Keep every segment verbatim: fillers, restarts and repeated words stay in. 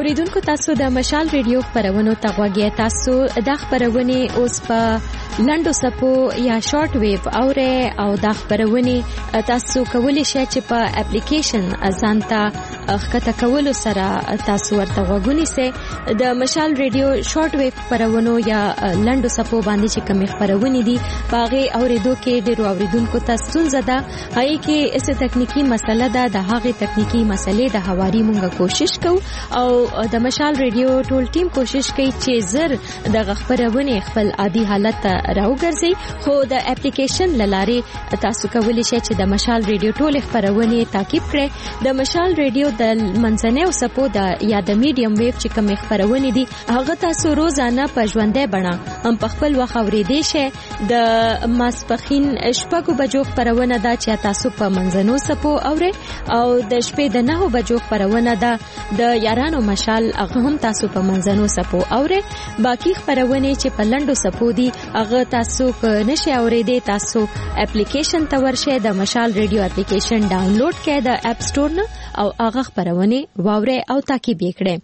اوریدونکو تاسو د مشال ریډیو خبرونه تغوږی تاسو د خبرونه اوس په لندو سپو یا شارټ ویو اوره او د خبرونه تاسو کولی شئ چې په اپلیکیشن ازانتا خکته کولو سره تاسو ورته وګونی سي د مشال ریډیو شارټ ویو خبرونه یا لندو سپو باندې چې کوم خبرونه دي باغه اوریدو کې ډیرو اوریدونکو تاسو زده هاي کې اسه تکنیکی مسله ده د هغه تکنیکی مسلې د حواري مونږه کوشش کوو او د مشال ریډیو ټول ټیم کوشش کوي چې زر د خبرونه خپل عادي حالت راوګرځي خو د اپلیکیشن لاره تاسو کولی شئ چې د مشال ریډیو ټول خبرونه تعقیب کړئ د مشال ریډیو د منځنۍ او سپو د یا د میډیم ویو چې کوم خبرونه دي هغه تاسو روزانه په ژوندۍ بڼه هم په خپل وخت اورېدئ شئ د ماسپخین شپږو بجو خبرونه ده چې تاسو په منځنو سپو اورئ او د شپې د نهو بجو خبرونه ده د یارانو مشال هغه هم تاسو په منځنو سپو اورئ باقی خبرونه چې په لندو سپو دي هغه تاسو که نشئ اوریدئ تاسو اپلیکیشن ته ورشئ د مشال ریډیو اپلیکیشن ډاونلوډ کړئ د اپ سٹور نه او هغه خبرونه واورئ او تعقیب یې کړئ.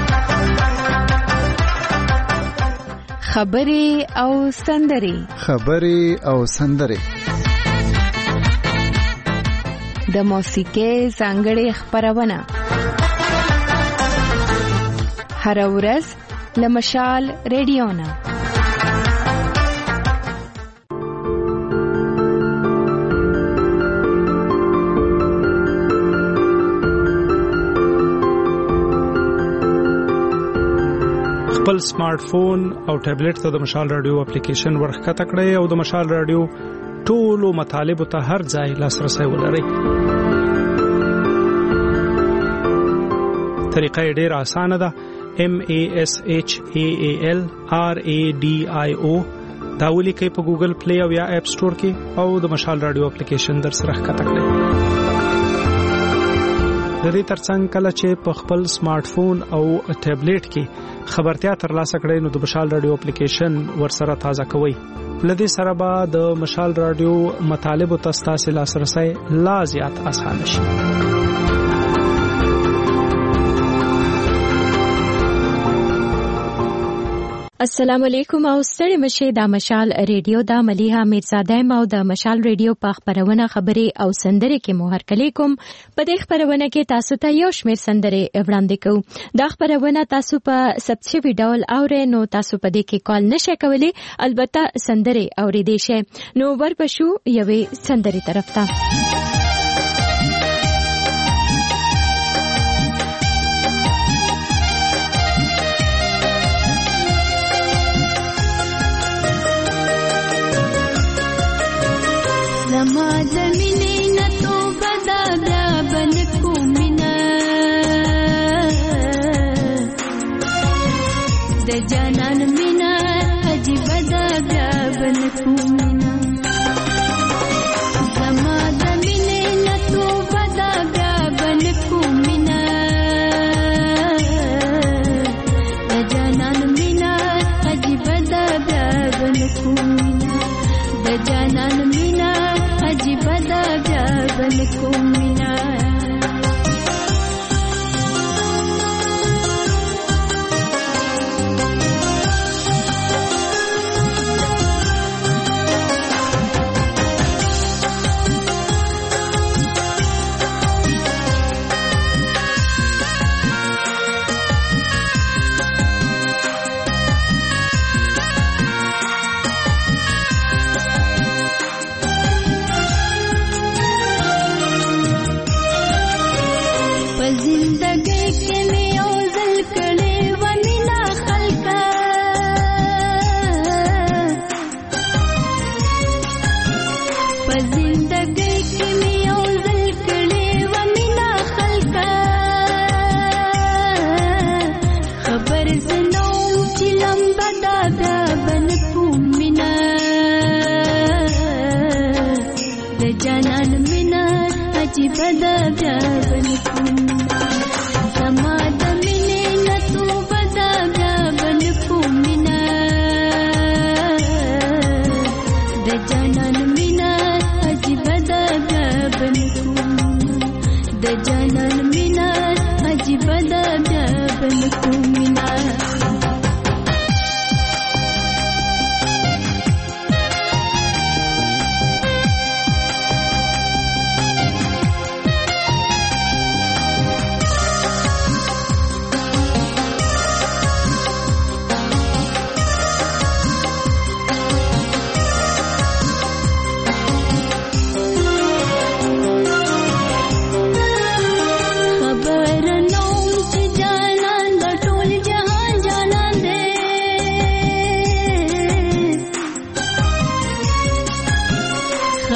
خبري او سندري خبري او سندري د موسیقي ځانګړې خبرونه هر ورځ له مشال ریډیو نه خپل سمارټ فون او ټابلیټ ته د مشال رادیو اپلیکیشن ورخته کړئ او د مشال رادیو ټولو مطالب ته هر ځای لاسرسي ولرئ. طریقه ډېره اسانه ده. M A S H A A L R A D I O دا ولیکئ په ګوګل پلی او یا اپ سٹور کې او د مشال رادیو اپلیکیشن در سره ښکته کړئ. د دې ترڅنګ کله چې په خپل سمارټ فون او ټابلیټ کې خبرتیا ترلاسه کړئ نو د مشال رادیو اپلیکیشن ورسره تازه کوئ. لدې سره به د مشال رادیو مطالب او تاسو لاسرسي لا زیات اسانه شي. السلام علیکم او ستړي مشه د مشال ریډیو د ملیحه میرزاده مو د مشال ریډیو په خبرونه خبري او سندري کې مو هرکلی کوم. په دې خبرونه کې تاسو ته یو شمېر سندري وړاندې کوم. دا خبرونه تاسو په سبسي ویډیو اورئ نو تاسو په دې کې کال نشئ کولی البته سندري اوریدئ شئ. نو ورپښو یوې سندري طرف ته لما زمینی نتو بدا بیا بنکو مینا د جانان مینا عجیب بدا بیا بنکو مینا لما زمینی نتو بدا بیا بنکو مینا د جانان مینا عجیب بدا بیا بنکو مینا د جانان مینا عجیب دا بیا بنکو مینا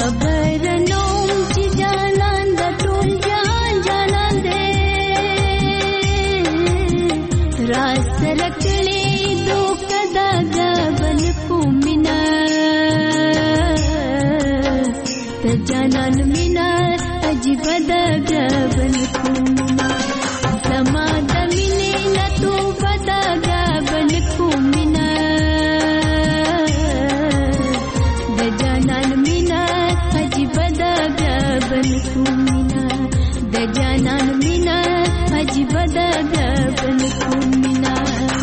خبر نوم چې جانان د ټول جان جانان دې راز سره کړې دوکه دا غبن کومینا ته جانان مینا عجیب دا غبن کومینا زما د مینې نه تو بدا غبن کومینا د جانان مینا عجیب دا غبن کومینا د جانان مینا عجیب دا غبن کومینا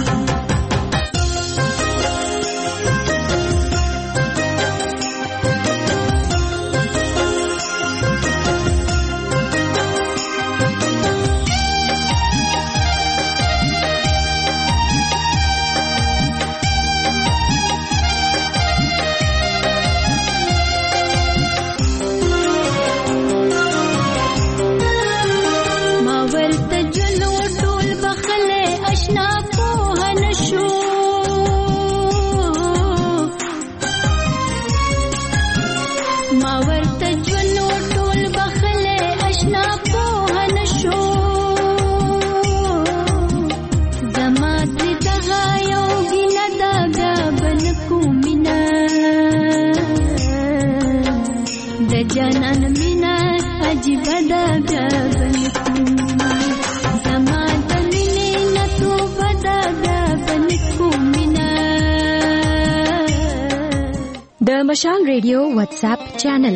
جانان مینا عجیب دا غبن کومینا زما د مینې نه تو بدا غبن کومینا. د مشال ریډیو واتس اپ چینل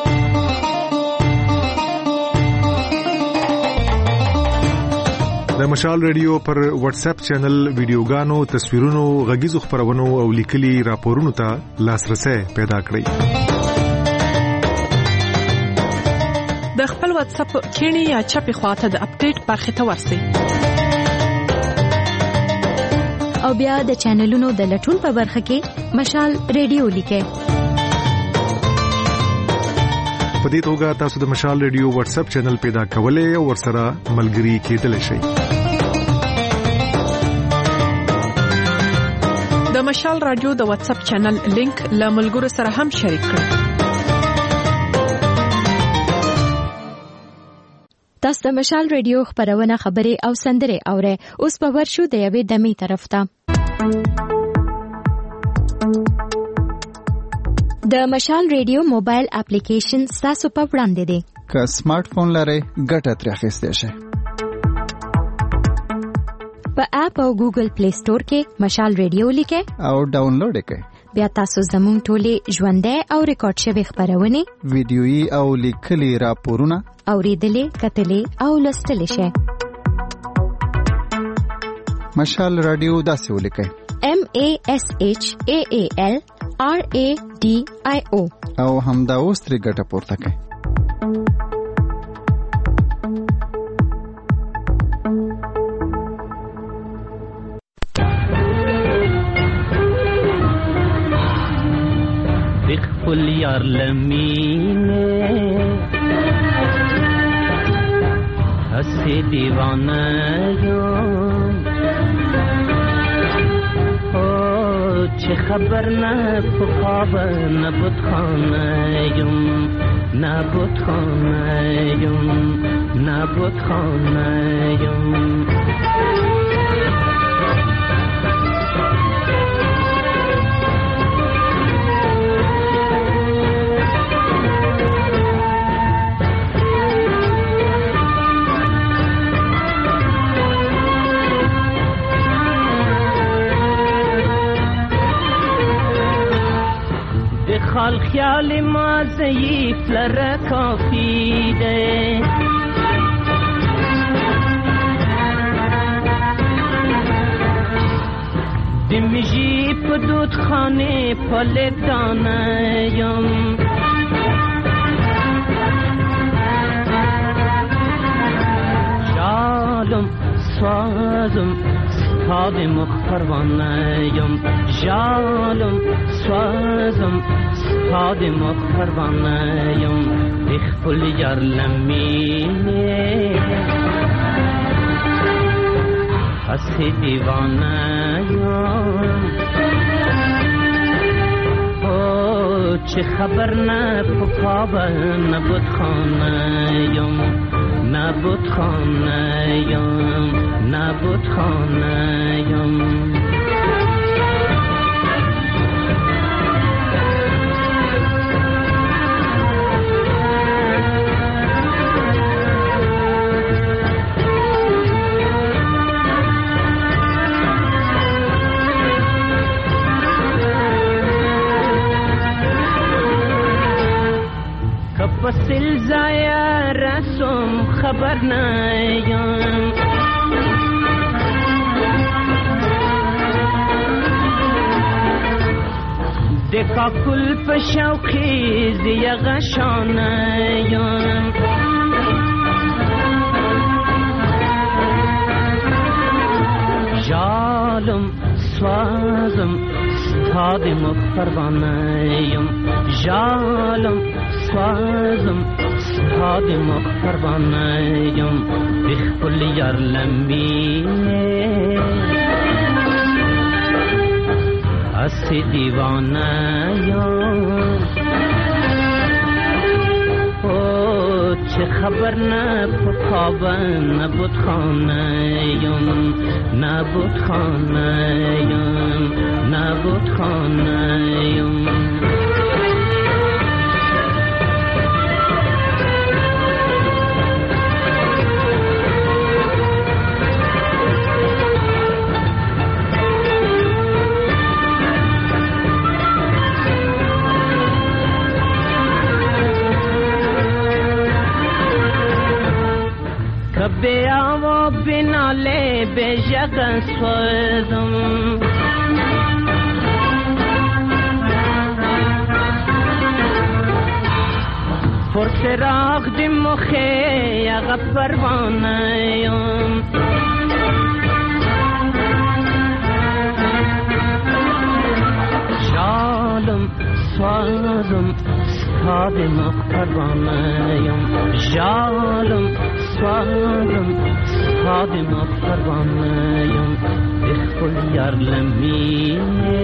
د مشال ریډیو پر واتس اپ چینل ویډیوګانو، تصویرونو، غږیزو خبرونو او لیکلي راپورونو ته لاسرسي پیدا کړئ. د خپل واتس اپ کینی یا چپی خواته د اپډیټ برخه ته ورسئ او بیا د چینلونو د لټون په برخه کې مشال ریډیو لیکئ. په دې توګه تاسو د مشال ریډیو واتس اپ چینل پیدا کولای او ورسره ملګري کېدلی شئ. د مشال رادیو د واتس اپ چینل لینک له ملګرو سره هم شریک کړئ. تاسو د مشال ریډیو خبرونه خبري او سندره اورئ. اوس په ورشو د یوې دمې طرف ته. د مشال ریډیو موبایل اپلیکیشن تاسو په وړاندې دی. که سمارټ فون لرئ ګټه ترې اخیستئ شئ. په اپ او ګوګل پلی سٹور کې مشال ریډیو لیکئ او ډاونلوډ کړئ. بیا تاسو زموږ ټولې ژوندۍ او ریکارډ شوی خبرونه، ویډیويي او لیکلي راپورونه اوریدلې، کتلې او لوستلې شئ. مشال رادیو داسې ولیکئ: M A S H A A L R A D I O او همدا اوس ترې ګټه پورته کړئ. خپل یار لمینه هستی دیوانه یم او چه خبر نه په خواب نه بتخانه یم نه بتخانه یم نه بتخانه یم. خال خیال ما ضعیف لره کافی ده دمیجی پا دود خانه پالتانه یم جالم سوازم سپاد مخفروانه یم جالم سوازم سپاد مخفروانه یم بخپل یار لمینه هستی دیوانه یم او چه خبر نه پکاب نبود خانه‌یم نبود خانه‌یم نبود خانه‌یم پسل زایا رسم خبر نیم دکا کل پشوقی زی غشانیم جالم سوازم ستاد مخفروانیم جالم سوازم ستاد مخفروانیم بخبل یار لمبی اسی دیوانیم او چه خبر نه پکاب نبود خانه‌یم نبود خانه‌یم نبود خانه‌یم بیا و بناله به جگ سوزم پرسراغ دی مخی یغ پروانیم جالم سوزم ستاد مخ پروانیم جالم سوالم ستاد مخفروانیم بخل یار لمینه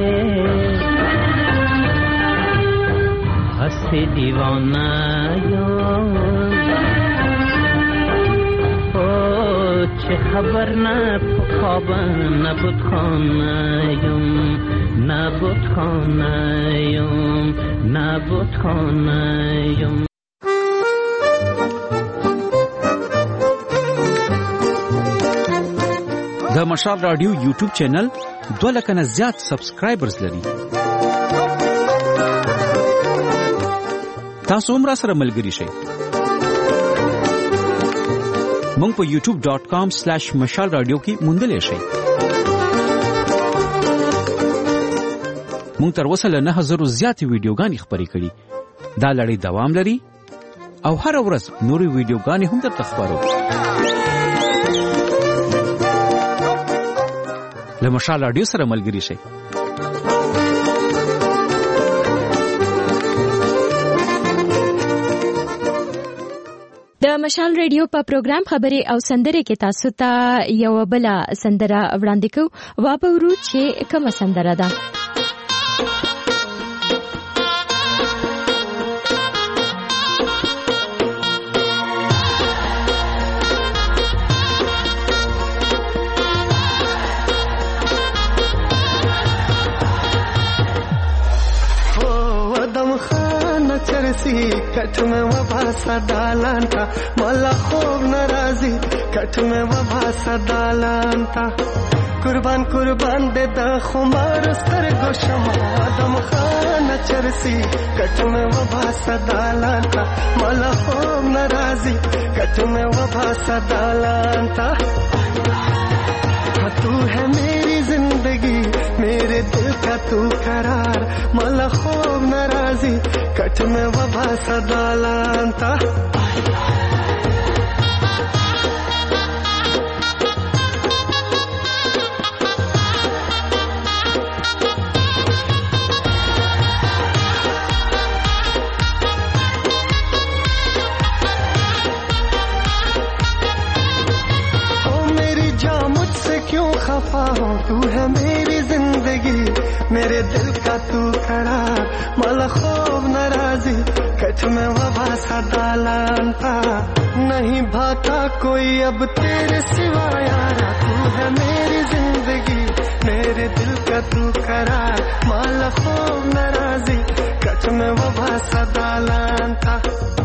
هستی دیوانیم او چه خبر نه پکاب نبود خانه‌یم نبود خانه‌یم نبود خانه‌یم د مشال رادیو یوټیوب چینل دوه لکه نه زیات سبسکرایبرز لري. تاسو هم را سره ملګري شئ. مونږ په یوټیوب ډاٹ کام سلیش مشال رادیو کې موندلی شئ. مونږ تر اوسه له نه هزرو زیاتې ویډیوګانې خپرې کړي. دا لړۍ دوام لري او هر ورځ نورې ویډیوګانې هم درته خپرو. له مشال رادیو سره ملګري شئ. د مشال رادیو په پروګرام خبري او سندري کې تاسو ته یو بل سندره وړاندې کوو. وابورو چې کومه سندره ده. کټ مې وبا سدالان تا مالا خوب ناراضي کټ مې وبا سدالان تا قربان قربان دې د خمار سترګو شمع ادم خان چرسي کټ مې وبا سدالان تا مالا خوب ناراضي کټ مې وبا سدالان تا تو ہے میری زندگی میرے دل کا تو قرار مالا خوب ناراضی کٹ میں وبا سدالانتا تو ہے میری زندگی میرے دل کا تو قرار مالا خوب नाराजी कट में वबा सदालान था नहीं भाता कोई अब तेरे सिवा यारा तू है मेरी जिंदगी मेरे दिल का तू करार माला खूब नाराजी कट में वबा सदालान था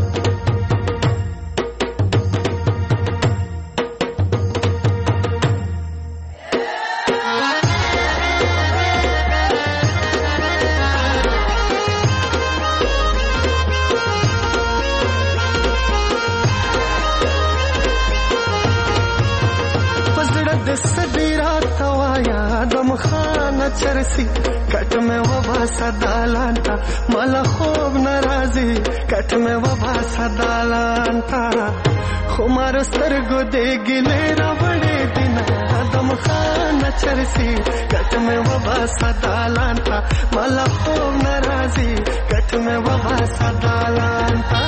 चरसी कट में वबा सदालांता मला खूब नाराजी कट में वबा सदालांता खुमारो सरगो दे गिलेरा बड़े दिन आदम खान चरसी कट में वबा सदालांता मला खूब नाराजी कट में वबा सदालांता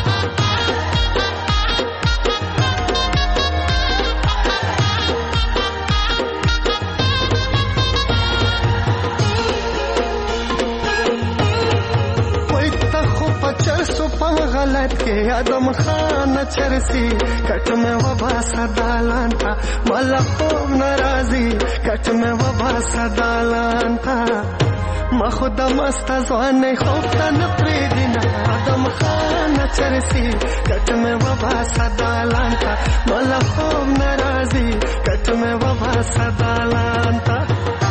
गलत के आदम खान चरसी कट में वबा सदालांता मला खूब नाराजी कट में वबा सदालांता ما خودم است از آن خوفتن پریدینا آدم خان چرسی کتم و با صدالانتا مالا خوب نرازی کتم و با صدالانتا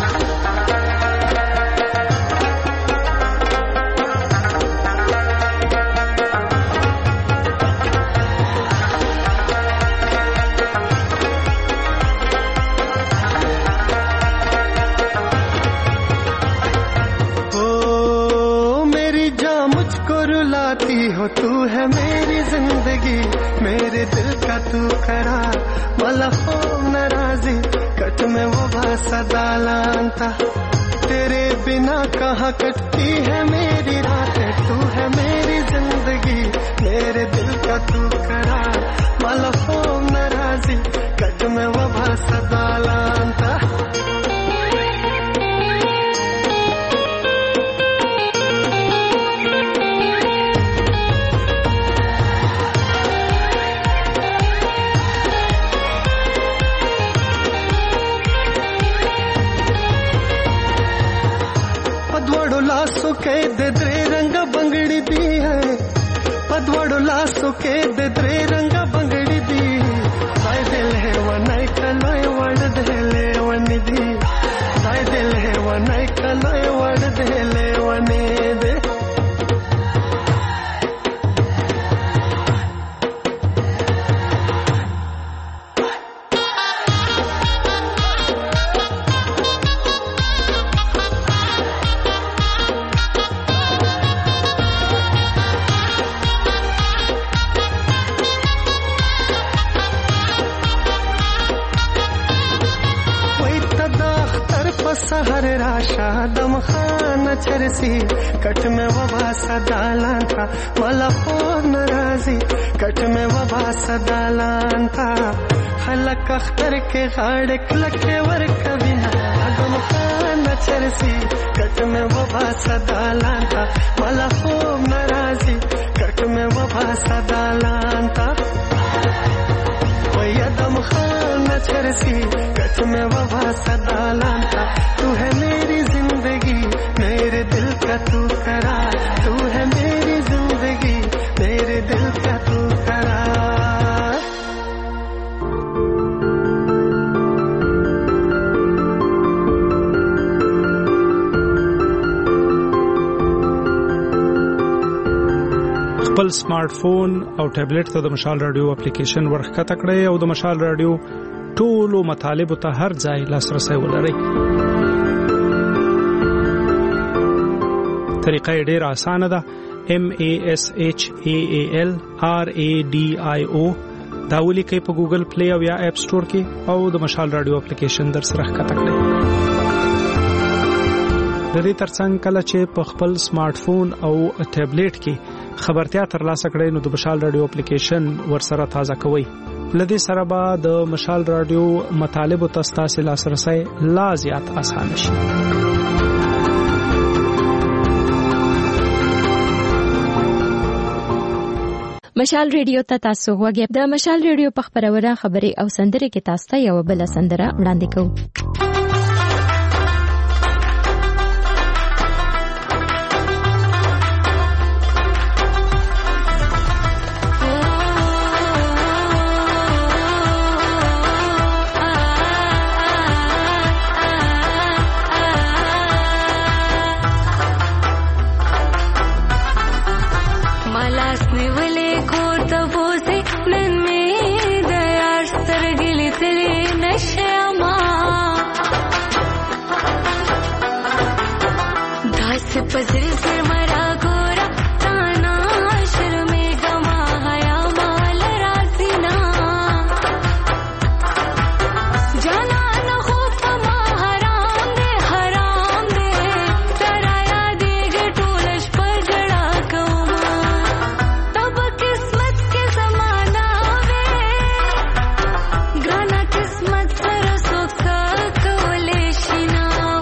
हो तू है मेरी जिंदगी मेरे दिल का तू करार मला खूब नाराजी कट में वो सदालांता तेरे बिना कहाँ कटती है मेरी रातें तू है मेरी जिंदगी मेरे दिल का तू करार मला खूब नाराजी कट में वो सदालांता लासो के दे रंग बंगड़ी दी है पदवड़ो लासो के दे रंग बंगड़ी दी दाई दिल है वनाई कलोय वड़ देले वनिधि दाई दिल है वनाई कलोय वड़ देले वने दे सहर राशा दम खान चरसी कट में वबा सदालांता मला खूब नाराजी कट में वबा सदालांता खलक अख्तर के गाड़े क्लके वर कबिना दम खान चरसी कट में वबा सदालांता मला खूब नाराजी कट में वबा सदालांता दम खान चरसी कट में वबा सदालांता तू है मेरी जिंदगी मेरे दिल का तू करार तू है मेरी जिंदगी मेरे दिल का तू करार خپل سمارټ فون او ټابلیټ ته د مشال رادیو اپلیکیشن ورخته کړئ او د مشال رادیو ټولو مطالب ته هر ځای لاسرسي ولرئ. طریقه ډیره اسانه ده. M A S H A A L R A D I O دا ولیکئ په ګوګل پلی او یا اپ سٹور کې او د مشال رادیو اپلیکیشن در سره ښکته کړئ. د دې ترڅنګ کله چې په خپل سمارټ فون او ټابلیټ کې خبرتیا ترلاسه کړئ نو د مشال رادیو اپلیکیشن ورسره تازه کوئ. لدې سره به د مشال رادیو مطالب او تاسو لاسرسي لا زیات آسان شي. د مشال ریډیو ته تاسو غوږی د مشال ریډیو په خبرونه خبري او سندره کې تاسو ته یو بل سندره وړاندې کوو. पजरी से मरा गोरा ताना शर्मे गमा हया माल रासीना जाना न खूब मा हराम दे हराम दे तराया देगे टोलश पर गड़ा कौमा तब किस्मत के जमाना वे गाना किस्मत सरसो का कवले शिना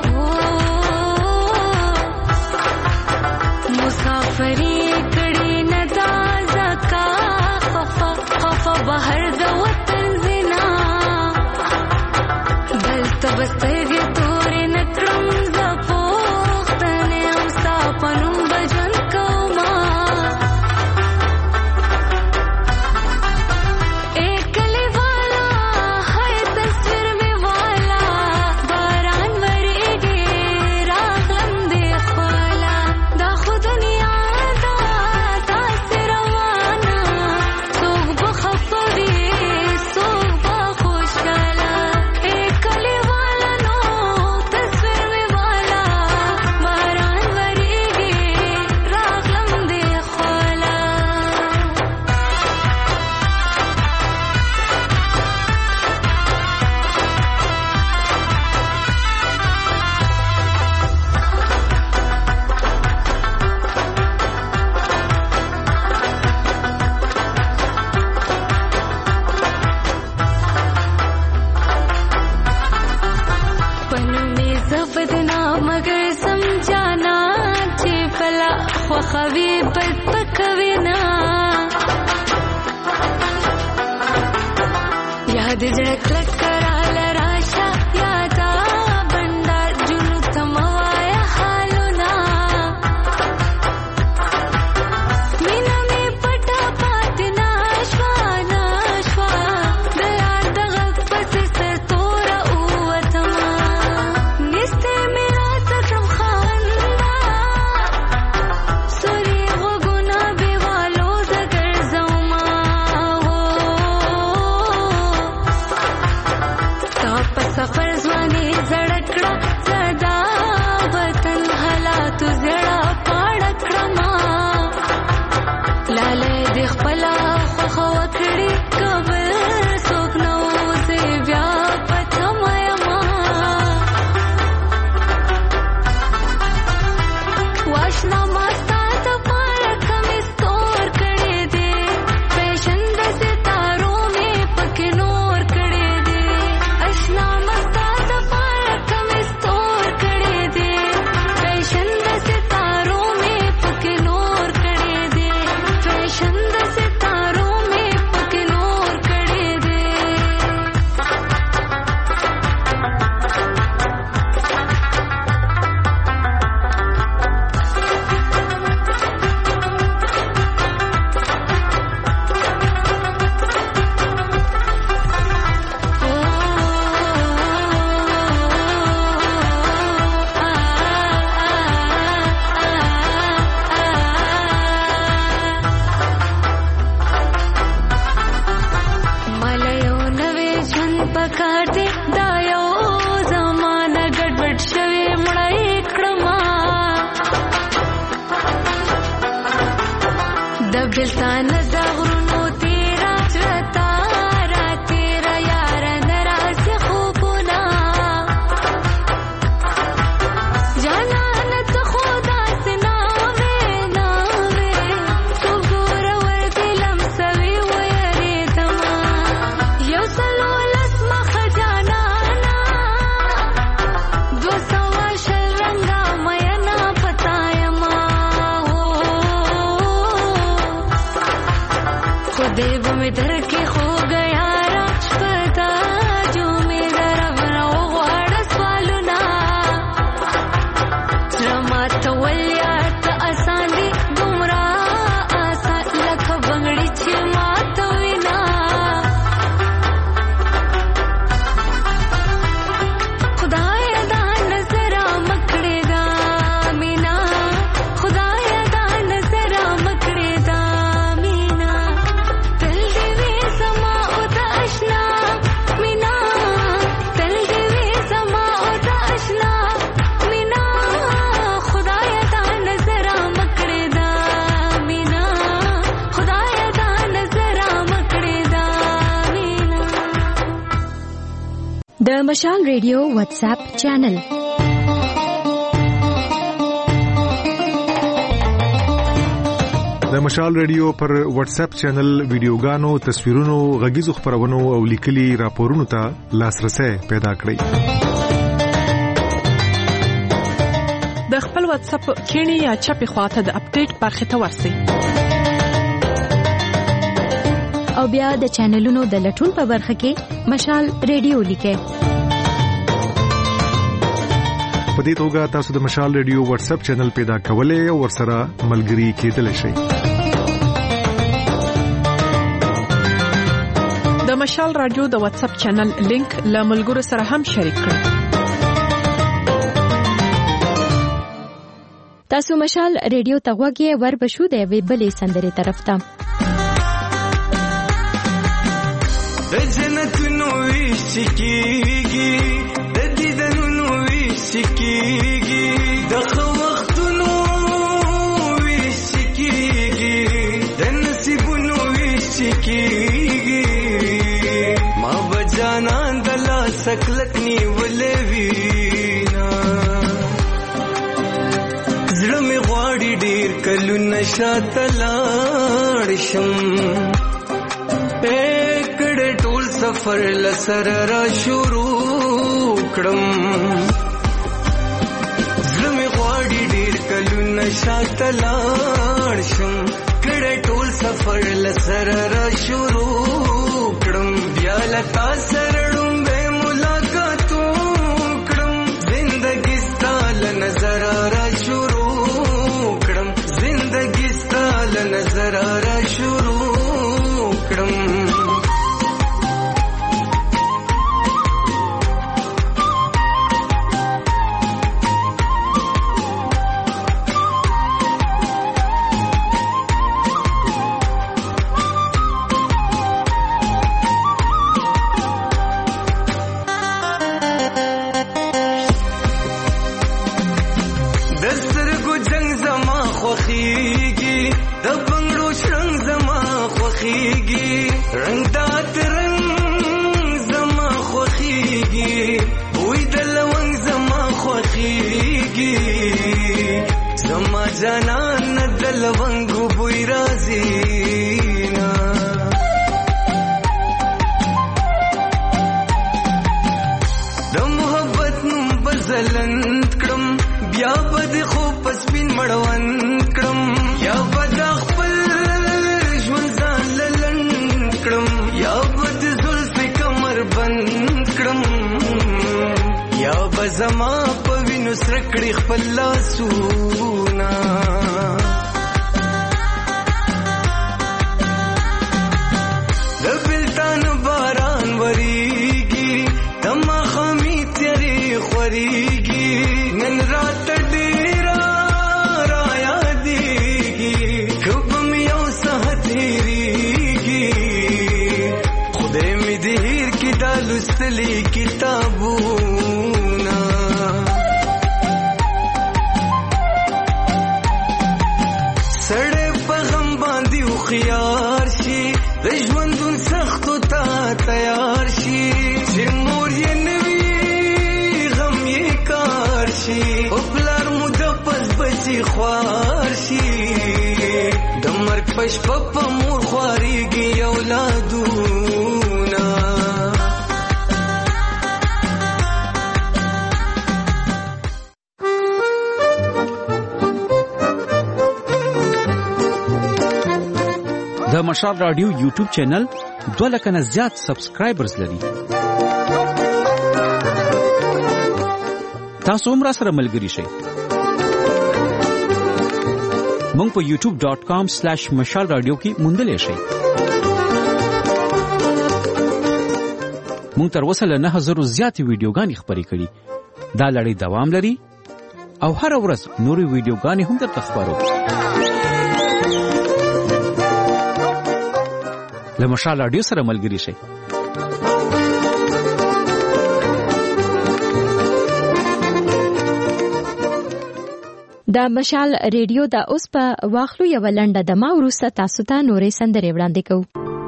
मुसाफरी कड़ी नदाजा का खफा खफा बाहर द वतन जिना बल तबस्तगे तोरे नक्रम जपोख्तने उसा पनुम बजन कौमा एकली वाला है तस्वीर में वाला बारान वरेगे रागम दे ख्वाला दा खुद दुनिया दा तासर वाना सोग बखफरी सोग बखुशाला एकली वाला नो तस्वीर में वाला बारान वरेगे रागम दे ख्वाला पन में जबदना मगर समझाना चे फला ख्वाखवी बद पकविना याद जड़क लग कराल राशा यादा बंडा जुनु तमवाया हालुना मीना में पटा पातना श्वाना श्वा दया दगक पसी से तोरा उवतमा निस्ते मेरा तकम खावंदा सुरी वो गुना बेवालो जगर जौमा हो ताप सफर जवानी जड़कड़ा सदा वतन हला तु जड़ा पाड़कड़मा लाले देख पला खवकड़ी कबल सोकनो से व्यापत मयमा वाशना मास्ता तपार कमिस तोर कड़े दे फैशन द सितारों में पकनोर कड़े दे अशना मस्ता तपार कमिस तोर कड़े दे फैशन द सितारों में पकनोर कड़े दे फैशन द सितारों में पकनोर कड़े दे मलयो नवे छन पकार दे दायो जमाना गड़बड़ शवे मुड़ाई क्रमा दबिलता नजगरुनो तेरा चतारा तेरा यार नराज खूबुना जाना न तो खुदा से नावे नावे तो गोर वर दिलम सवी वयरे दमा यो सलो लस्मा खजाना ना दो सवा शल रंगा मयना पतायमा हो देव में दर के खो गया राजपता जो में दर बना वाड़ स्वालुना रमा तवल्या त आसानी गुमरा आसा लख बंगड़ी छ मात विना खुदाया दा नजरा मकड़े दा मीना खुदाया दा नजरा मकड़े दा मीना तल देवे समा उता अशना मीना तल देवे समा उता अशना मीना खुदाया दा नजरा मकड़े दा मीना खुदाया दा नजरा मकड़े दा मीना د مشال ریډیو واتس اپ چینل د مشال ریډیو پر واتس اپ چینل ویډیوګانو تصویرونو غږیزو خبرونو او لیکلي راپورونو ته لاسرسي پیدا کړئ د خپل واتس اپ کینی یا چپی خواته د اپډیټ برخه ته ورسئ او بیا د چینلونو د لټون په برخه کې مشال ریډیو لیکئ په دې توګه تاسو د مشال ریډیو واتس اپ چینل پیدا کولای او ورسره ملګري کېدلی شئ د مشال رادیو د واتس اپ چینل لینک له ملګرو سره هم شریک کړئ تاسو مشال ریډیو ته غوږی ور بشو د وی بلې سندري طرف ته د جنتونو وشکیږي د دیدنونو وشکیږي د خو وختونو وشکیږي د نصیبونو وشکیږي ما بجانا دلا سکلکنی ولوینا زړه می غواړي ډیر کلو نشا تلاړ شم سفر لسر را شروع کړم زلمي غواړي ډیر کلو نشا تلاړ شم کړه ټول سفر لسر را شروع کړم بیا لتا سرړم به ملاقاتو کړم زندګي ستال نظر را شروع کړم زندګي ستال نظر را شروع کړم جانان دل ونګو بوی رازینا د محبت نوم بزلند کړم بیا بد خو پسپین مړوند کړم یا بد خپل ژوند ځان للند کړم یا بد زلف کمر بند کړم یا بزما په وینو سره کړی خپل لاسونه د بلتان باران وریږي دما خامي تیری خوريږي نن رات ډیرا را یادېږي کب مې یو ساعت هېرېږي خدای مې دې هېر کړي دا لوستلي کتابونه سړی په غم باندې هوښیار شي د ژوندون سختو ته تیار شي چې مور یې نه وي غم یې کار شي په پلار مو د پس بچي خوار شي د مرګ په شپه په مور خوارېږي اولادونه د مشال رادیو یوټیوب چینل دوه لک نه زیات سبسکرایبرز لري. تاسو هم را سره ملګري شئ. مونږ په یوټیوب ډاٹ کام سلیش مشال رادیو کې موندلې شئ. مونږ تر اوسه له نه هزارو زیاتې ویډیوګانې خپرې کړي. دا لړۍ دوام لري او هر ورځ نورې ویډیوګانې هم درته خپرو. له مشال رادیو سره ملګري شئ. د مشال ریډیو د اوس په واخلو یو لنډه دمه وروسته تاسو ته نورې سندرې وړاندې کوو.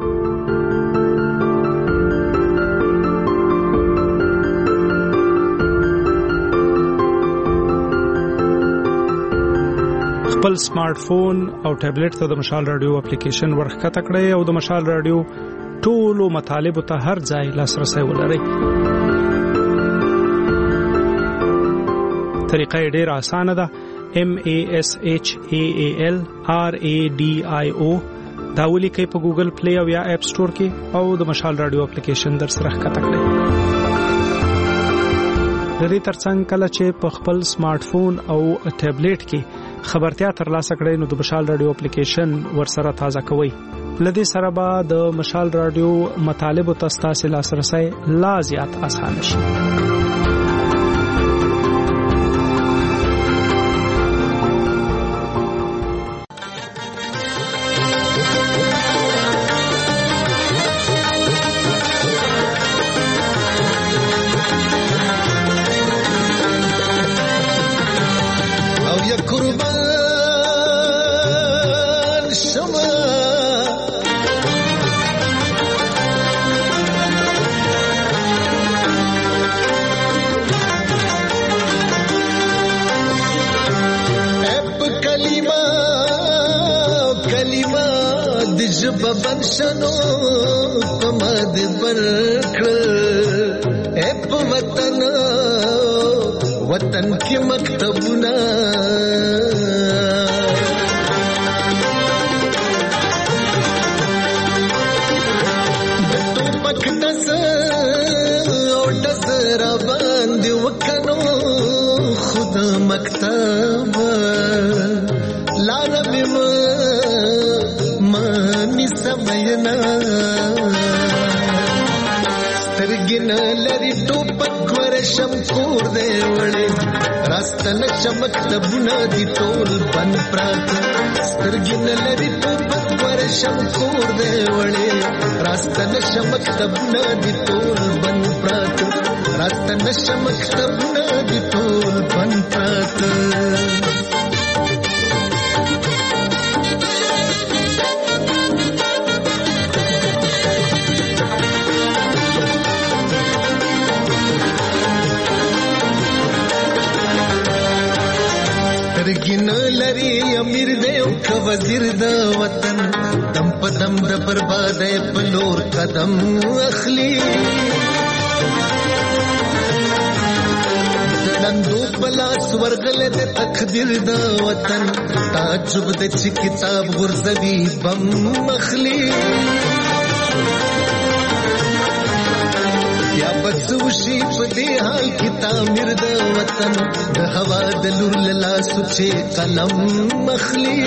خپل سمارټ فون او ټابلیټ ته د مشال رادیو اپلیکیشن ورخکته کړئ او د مشال رادیو ټولو مطالبو ته هر ځای لاسرسي ولرئ. طریقه یې ډېره اسانه ده. M A S H A A L R A D I O دا ولیکئ په ګوګل پلی او یا اپ سٹور کې او د مشال رادیو اپلیکیشن در سره ښکته کړئ. د دې ترڅنګ کله چې په خپل سمارټ فون او ټابلیټ کې خبرتیا ترلاسه کړئ نو د مشال رادیو اپلیکیشن ورسره تازه کوئ. لدې سره به د مشال رادیو مطالبو ته ستاسو لاسرسي لا زیات اسانه شي. بنشنو پمد برکړه اپ وطن وطن کې مکتبونه تو پکدس او دس را باندې وکنو خود مکتب لارب سمينا سترګن لري ټوپک ورشم کور دی وړي راستن چمک دبونه دي ټول بن پرات سترګن لري ټوپک ورشم کور دی وړي راستن چمک دبونه دي ټول بن پرات راستن چمک دبونه دي ټول بن پرات. ګین لري امیر دی او ک وزیر د وطن دم په دم د برباد په لور قدم اخلي دندو پلاس ورغله د تقدیر د وطن تعجب د چې کتاب غرزوي بم مخلي یا بسوشي په دې حال کې تعمیر د وطن د هوا د لور لا سوچې قلم مخلي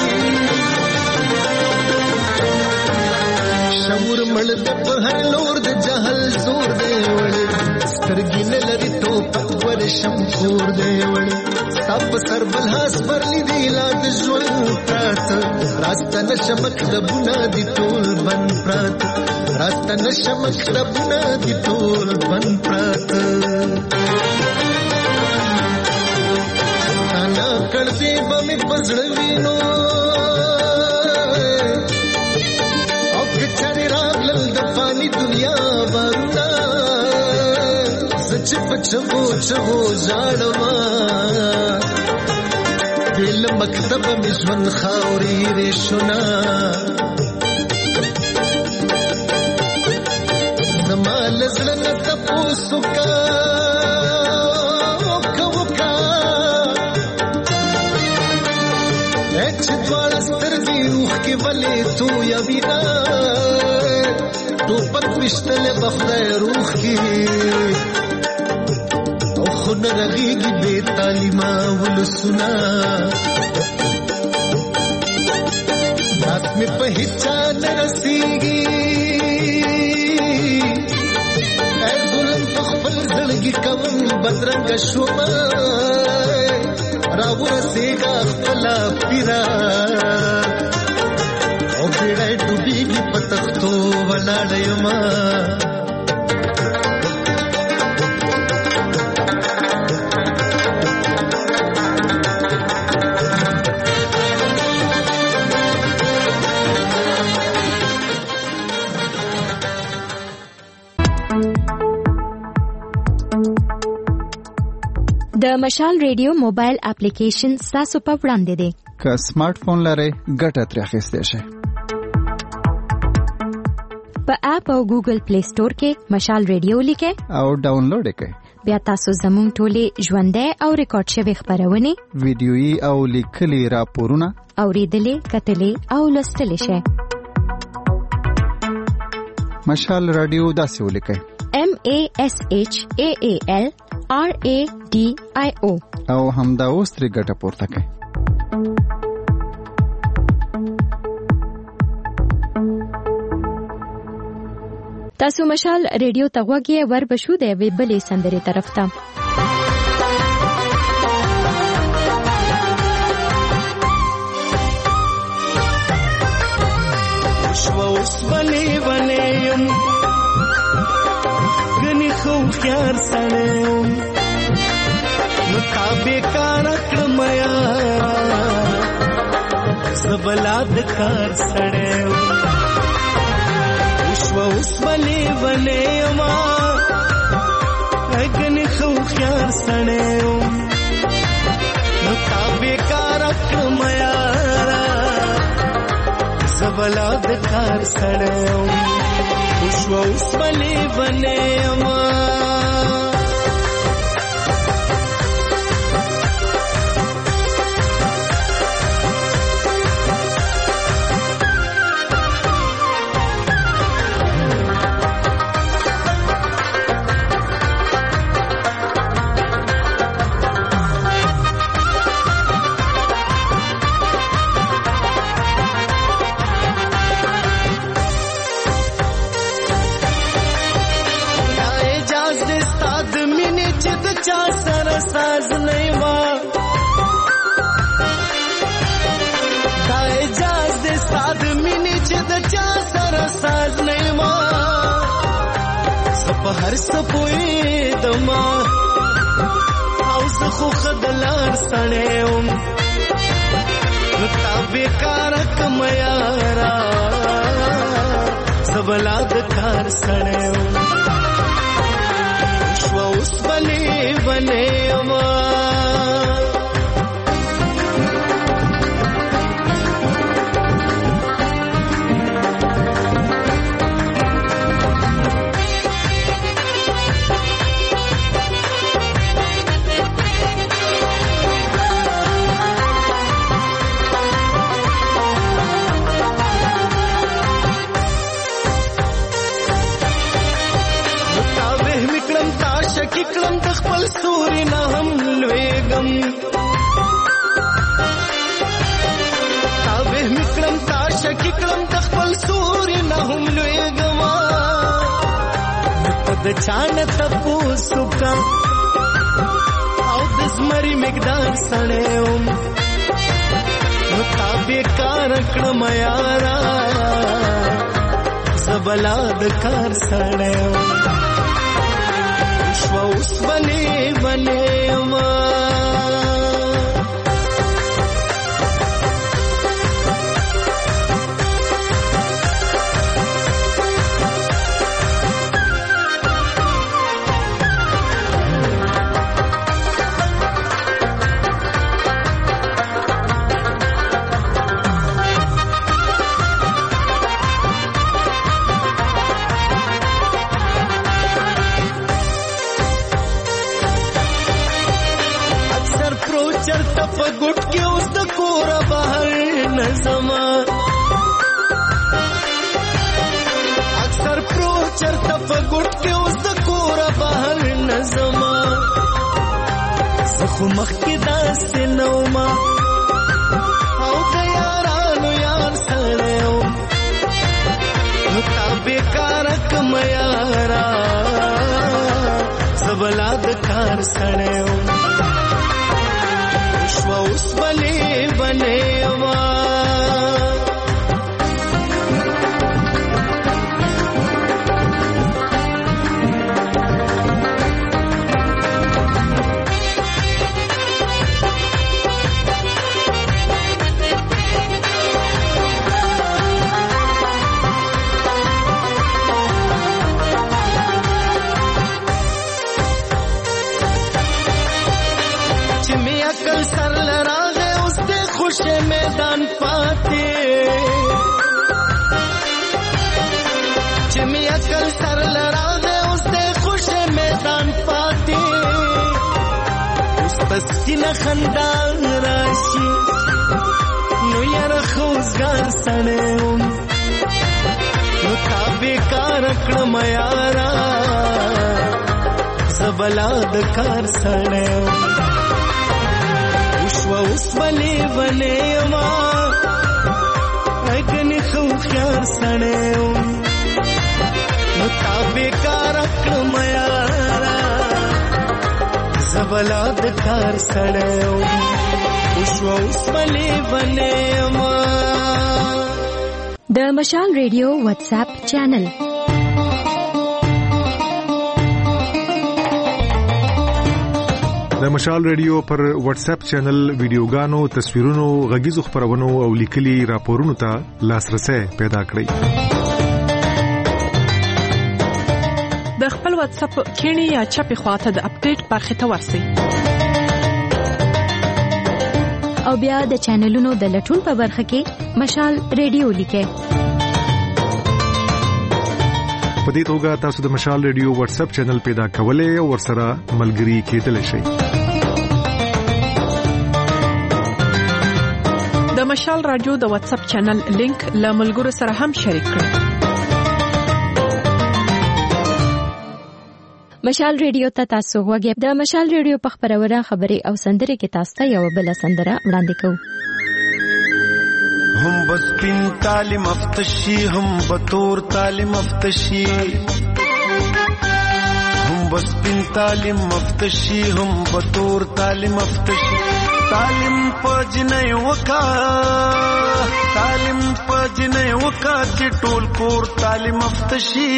شمور مړ د په هر لور د جهل زور دی وړي سترګې نه لري ټوپک ورشم کور دی وړي سب سر بلحاس پر لیدي لا د ژوند پرات راسته نشمک د بنا دي ټول بن پرات راسته نشمک د بنا دي ټول بن پرات انا کړې به مې پزړوینو او کچري راغلل د فاني دنیا باندې سچ پچو چو زړما دل مکتب مشون خاوري رشنا زمال زړه تاسو کا کوکا اچ دوړ سترګي روح کې ولې تو یا وینا ټوپک وشتل بخدای روح کی او خود رغیږي بے تعلیمه ولسنا ناس می په هیڅ نه رسیږي اے ګلم په خپل زړګي کوم بدرنګ شوم راو رسېږه خپل پیرا او بیړۍ ډوبېږي په تختو ولاړه یمه د مشال ریډیو موبایل اپلیکیشن تاسو په وړاندې دی که سمارټ فون لرئ ګټه ترې اخیستی شئ په اپ او ګوګل پلی سٹور کې مشال ریډیو لیکئ او ډاونلوډ یې کړئ بیا تاسو زموږ ټولې ژوندۍ او ریکارډ شوې خبرونه ویډیويي او لیکلي راپورونه اوریدلې کتلې او لوستلې شئ مشال رادیو داسې ولیکئ M A S H A A L R A D I O او همدا اوس ترې ګټه پورته کړئ تاسو مشال ریډیو ته غوږی ور بشو دی وی بلې سندرې طرف ته شو اوس بلې بلې يم غني خو خيار سره مطابق کار کړم یا سبلاد کار سره شو اوس بلې بلې ما غني خو خيار سره مطابق کار کړم یا سبلاد کار سره شو اوس بلې بلې ما साज नहीं मां दाए जाज दे साध मिनी चिद चा सर साज नहीं मां सप हर सपोई दमा हाउस खो खदलार सने उम ताबे कारक मयारा सबलाद कार सने उम اوس بلې بلې ما کلم د خپل سوري نه هم لويګم تابه مکلم تاش کلم د خپل سوري نه هم لويګم د چان تپو سوکا او د زمري مقدار سړېوم مطابق کار کړم یارا زبلا د کار سړېوم شو اوس بلې بلې ما ګټ کې اوس د کوره بهر نظما زخو مخ کې داسې نوما او د یارانو یار سره نو تا بیکار کم یارا زبلا د کار سره شوا اوس بلې بلې وا کل سر لراغه اوس د خوش میدان پاتې چې می کل سر لراغه اوس د خوش میدان پاتې اوس پسینه خندان راشي نو یاره خوزګار سنم نو تا بیکار کړم یارا زبلا د کار سنم شوا اوس بلې بلې ما اګنې خو خيار سړیو نو تا بیکار کړم یارا زبلا د کار سړیو شوا اوس بلې بلې ما د مشال ریډیو واتس اپ چینل د مشال ریډیو پر واتس اپ چینل ویډیوګانو تصویرونو غږیزو خبرونو او لیکلي راپورونو ته لاسرسي پیدا کړئ د خپل واتس اپ کینی یا چپی خواته د اپډیټ برخه ته ورسئ او بیا د چینلونو د لټون په برخه کې مشال ریډیو لیکئ په دې توګه تاسو د مشال ریډیو واتس اپ چینل پیدا کولای او ورسره ملګري کېدلی شئ د مشال رادیو د واتس اپ چینل لینک له ملګرو سره هم شریک کړئ مشال ریډیو ته تاسو غوږی د مشال ریډیو په خبرونه خبري او سندري کې تاسو ته یو بل سندره وړاندې کوو هم بس پین تعلیم افتشی هم بطور تعلیم افتشی هم بس پین تعلیم افتشی هم بطور تعلیم افتشی تعلیم پجنه وکا تعلیم پجنه وکا چې ټول کور تعلیم افتشی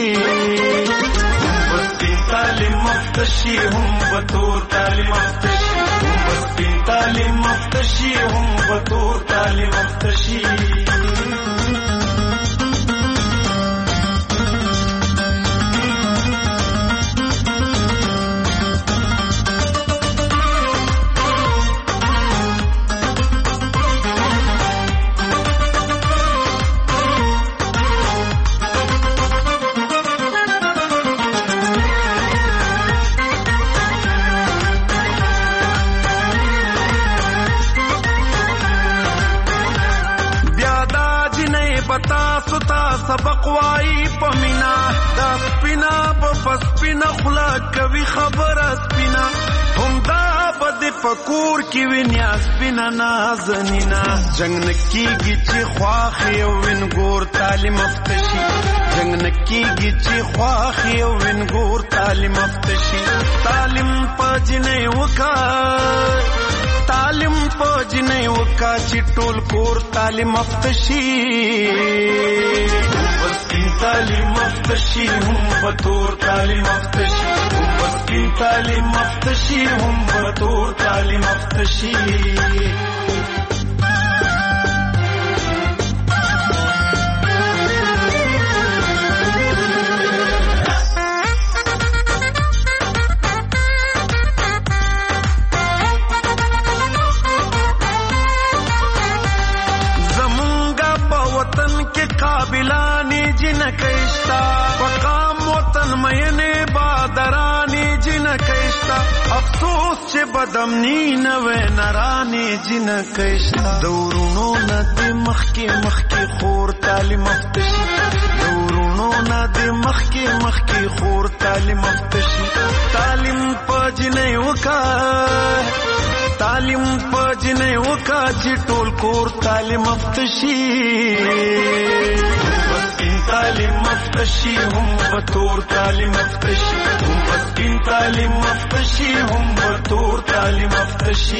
هم بس پین تعلیم افتشی هم بطور تعلیم افتشی بس پین تعلیم افتشی هم بطور تعلیم افتشی سبق وای پمینا دا سپینا په پسپینا خلا کوي خبر سپینا هم دا بد فکور کی ونیا سپینا نازنینا جنگ نکیږي چې خواخ یو وین ګور تعلیم افتشي جنگ نکیږي چې خواخ یو وین ګور تعلیم افتشي تعلیم پجنه وکا تعلیم پجنه وکا چې ټول کور تعلیم افتشي تعلیم افتشی هم بطور تعلیم افتشی هم بسکین تعلیم افتشی هم بطور تعلیم افتشی قابلانی جن کشتا مقام وطن مینه بادرانی جن کشتا افسوس چې بدمنی نوې نرانی جن کشتا دورونو ند مخکی مخکی خور تعلیم افتشی دورونو ند دې مخکې مخکې خور تعلیم افتشي تعلیم په جنۍ وکا تعلیم په جنۍ وکا چې ټول کور تعلیم افتشي بسکین تعلیم افتشي هم بطور تعلیم افتشي هم بسکین تعلیم افتشي هم بطور تعلیم افتشي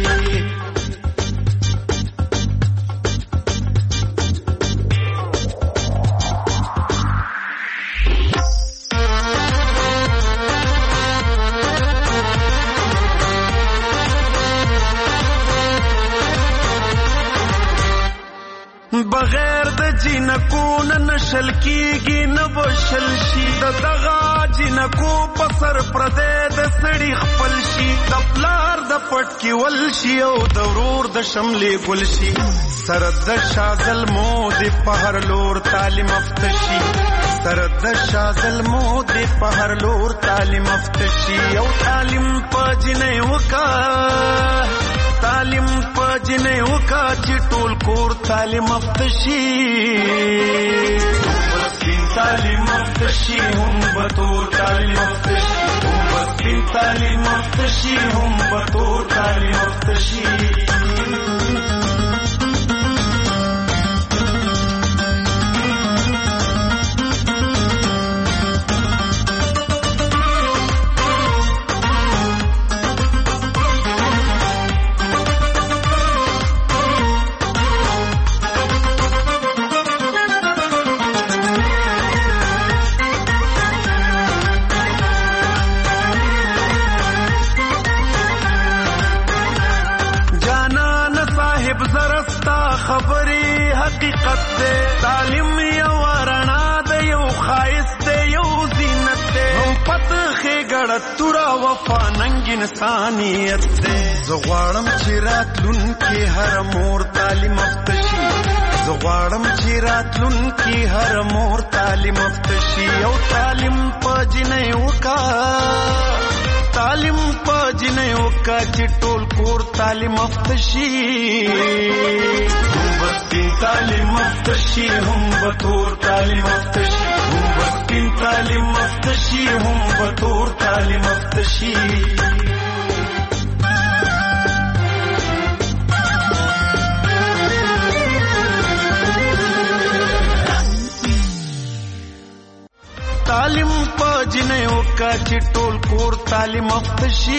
بغیر د جنکو نه نشل کیږي نه بشل شي د دغه جنکو په سر پردې د سړي خپل شي د پلار د پټ کې ول شي او د ورور د شملې ګل شي سر د شازل مو د پهر لور تعلیم افتشي سر د شازل مو د پهر لور تعلیم افتشي او تعلیم په جنې وکا تعلیم په جنې وکا چې ټول کور تعلیم افتشي بسکین تعلیم افتشي هم بطور تعلیم افتشي هم بسکین تعلیم افتشي هم بطور تعلیم افتشي خبرې حقیقت ده تعلیم یو رڼا ده یو ښایست ده یو زینت ده هم پته ښېګړه توره وفا ننګ انسانیت ده زه غواړم چې راتلونکې هره مور تعلیم یافته شي زه غواړم چې راتلونکې هره مور تعلیم یافته شي او تعلیم په جنۍ وکا تعلیم په جنۍ وکا چې ټول کور تعلیم یافته شي بسکین تعلیم افتشي هم بطور تعلیم افتشي هم بسکین تعلیم افتشي هم بطور تعلیم افتشي تعلیم په جنۍ وکا چې ټول کور تعلیم افتشي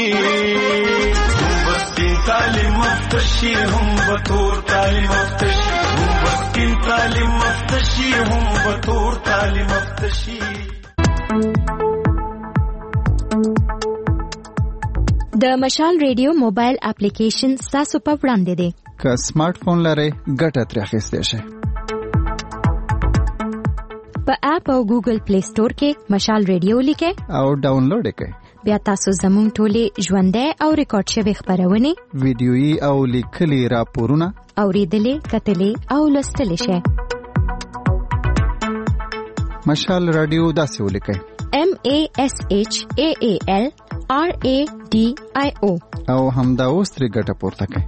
بسکین تعلیم افتشي هم بطور تعلیم افتشي هم بسکین تعلیم افتشي هم بطور تعلیم افتشي د مشال ریډیو موبایل اپلیکیشن تاسو په وړاندې دی که سمارټ فون لرئ ګټه ترې اخیستی شئ په اپ او ګوګل پلی سٹور کې مشال ریډیو لیکئ او ډاونلوډ یې کړئ بیا تاسو زموږ ټولې ژوندۍ او ریکارډ شوي خبرونه ویډیويي او لیکلي راپورونه اوریدلې کتلې او لوستلې شئ مشال رادیو داسې ولیکئ M A S H A A L R A D I O او همدا اوس ترې ګټه پورته کړئ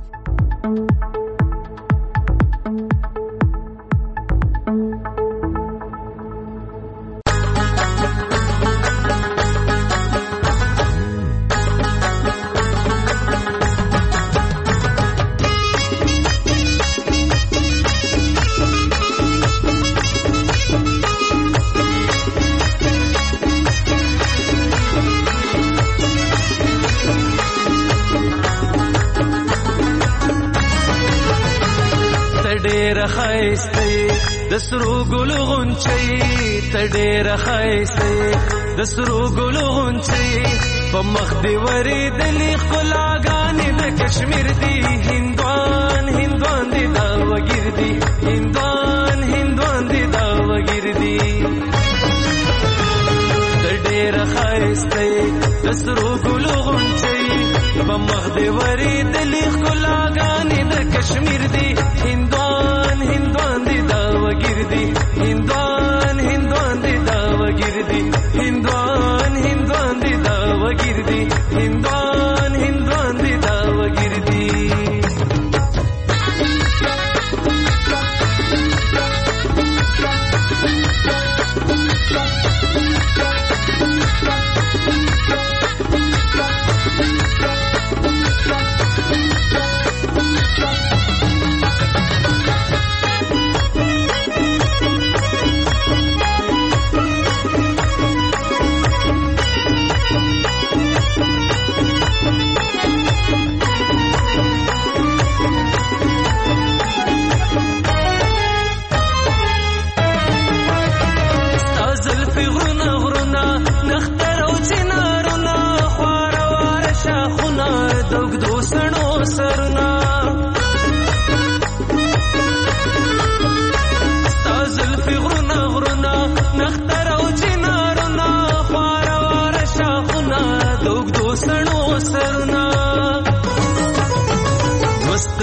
د سرو ګلو غونچې ته ډېره ښایسته د سرو ګلو غونچې په مخ دې ورېدلې ښکلاګانې د کشمیر دي هندوان هندوان دې دا وګیر دي هندوان هندوان دې دا وګیر دي د ډېره ښایسته د سرو ګلو غونچې په مخ دې ورېدلې ښکلاګانې د کشمیر دي هندوان هندوان دې دا وګیر دي هندوان هندوان دې دا وګیر دي هندوان هندوان دې دا وګیر دي هندوان هندوان دې دا وګیر دي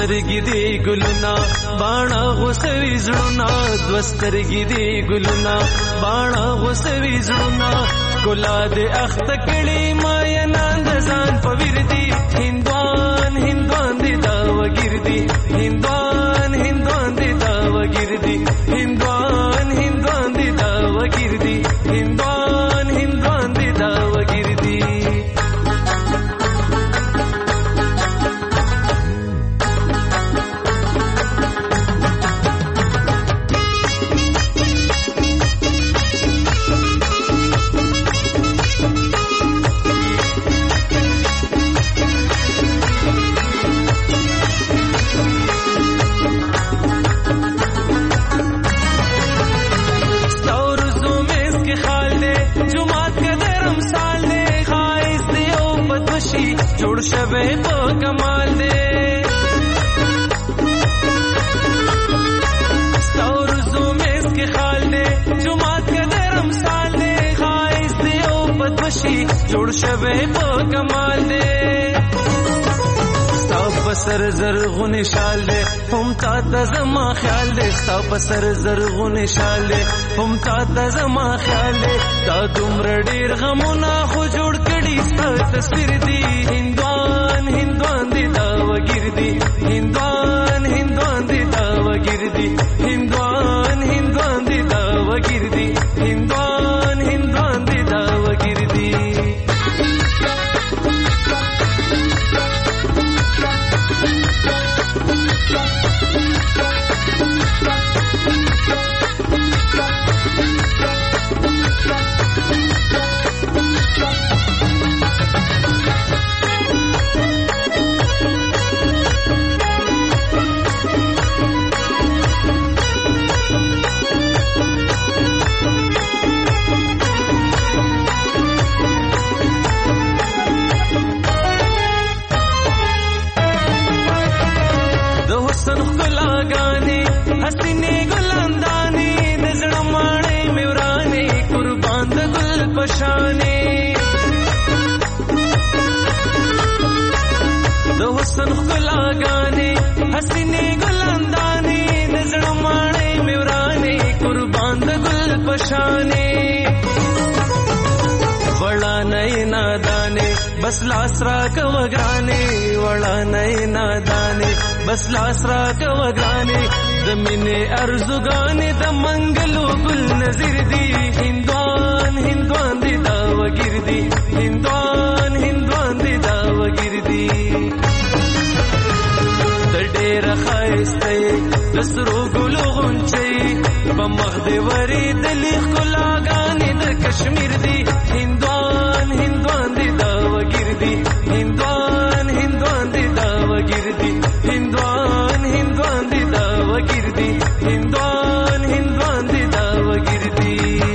دوسترګي دی ګلونا باڼه غوسوي زړونا دوسترګي دی ګلونا باڼه غوسوي زړونا ګلا دې اخت کړي ما یناند ځان پویر دی هندوان هندوان دی دا وګیر دی هندوان هندوان دی دا وګیر دی هندوان هندوان دی دا وګیر دی هندوان هندوان دی دا وګیر دی جوړ شوه په کمال دې ستور زومس کې خال دې جمعات کې درم سال دې خایس دې او بدوشي جوړ شوه په کمال دې ستا په سر زرغون شال دې هم تا د زما خیال دې ستا په سر زرغون شال دې هم تا د زما خیال دې تا دومره ډیر غمونه خو جوړ کړي ستا تصویر دې هندوان هندوان دی دا وګیر دی هندوان هندوان دی دا وګیر دی هندوان هندوان دی دا وګیر دی هندوان هندوان دی دا وګیر دی پشانے د حسن خلا گانے حسینے گلندانے نظر مانے میورانے قربان د گل پشانے وڑا نئے نادانے بس لاسرا کوگرانے وڑا نئے نادانے بس لاسرا کوگرانے د مینې ارزوګانې د منګلو ګل نظر دی هندوان هندوان دی دا وګیر دی هندوان هندوان دی دا وګیر دی د ډېر ښایسته د سرو ګلو غونچې په مخ دې ورېدلې ښکلاګانې د کشمیر دی هندوان هندوان دی دا وګیر دی هندوان هندوان دی دا وګیر دی هندوان هندوان دی دا وګیر دی هندوان هندوان دی دا وګیر دی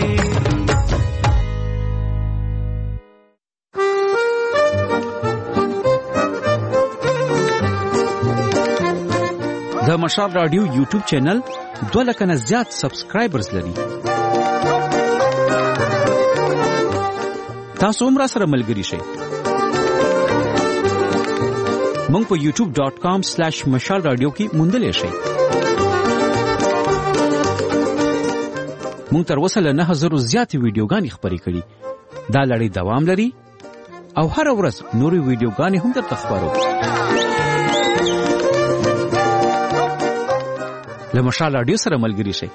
د مشال رادیو یوټیوب چینل دوه لک نه زیات سبسکرایبرز لري. تاسو هم را سره ملګری شئ. مونږ په یوټیوب ډاٹ کام سلیش مشال رادیو کې موندلی شئ. مونږ تر اوسه له نه هزرو زیاتې ویډیوګانې خپرې کړي. دا لړۍ دوام لري او هره ورځ نورې ویډیوګانې هم درته خپرو. له مشال رادیو سره ملګری شئ.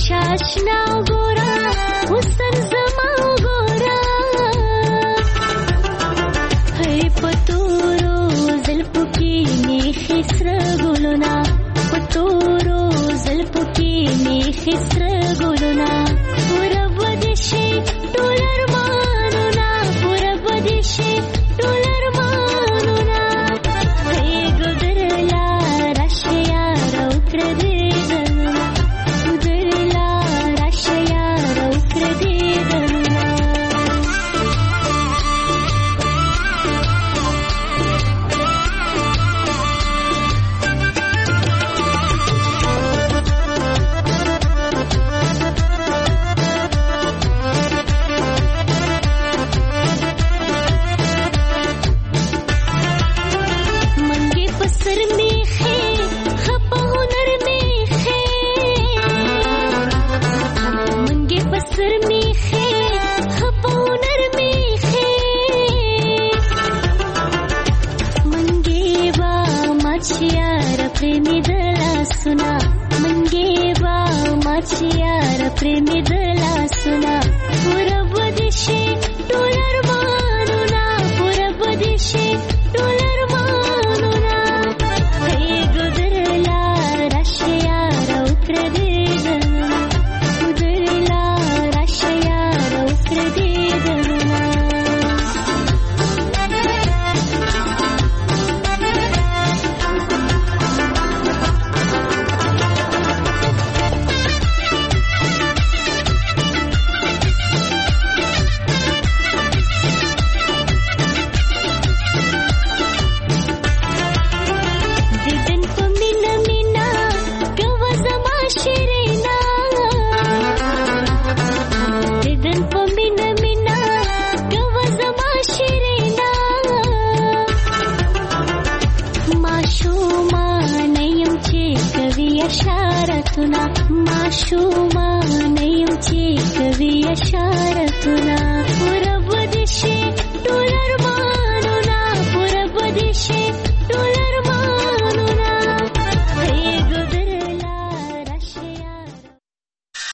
شاشنا ګورا حسن زما ګورا هي پتورو زلفو کې می خسر ګلونا پتورو زلفو کې می خسر ګلونا ورب دشي ډولر مانونا ورب دشي ډولر مانونا هي ګدرلا راشیا رو کړ دې प्रेमी दला सुना मंगे बा मचियार प्रेमी दला सुना